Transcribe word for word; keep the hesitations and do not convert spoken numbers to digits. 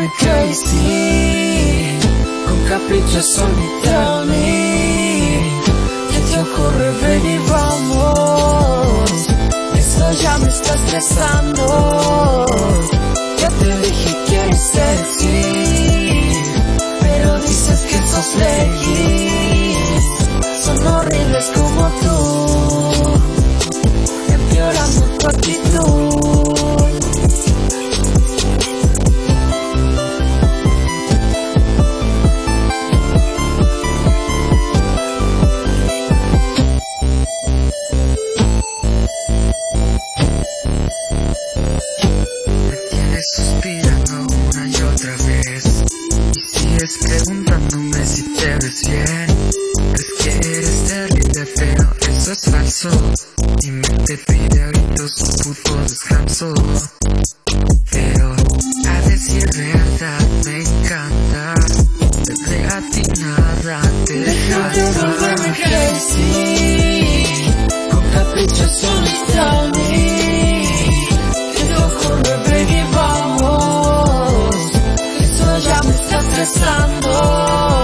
vuelve crazy. Con capricho solo tell me ¿qué te ocurre? Ven y vamos. Esto ya me está estresando. Ya te dije que eres sexy, pero dices que sos flequis. Son horribles como tú, empeorando tu actitud. Suspirando una y otra vez, y sigues preguntándome si te ves bien. Es que eres terrible, pero eso es falso. Mi mente pide ahorita su puto descanso, pero a decir verdad me encanta. Desde a ti nada te Déjate de volverme crazy. Con capricho solo tell me ¿qué te ocurre? Ven y vamos. Eso ya me está estresando.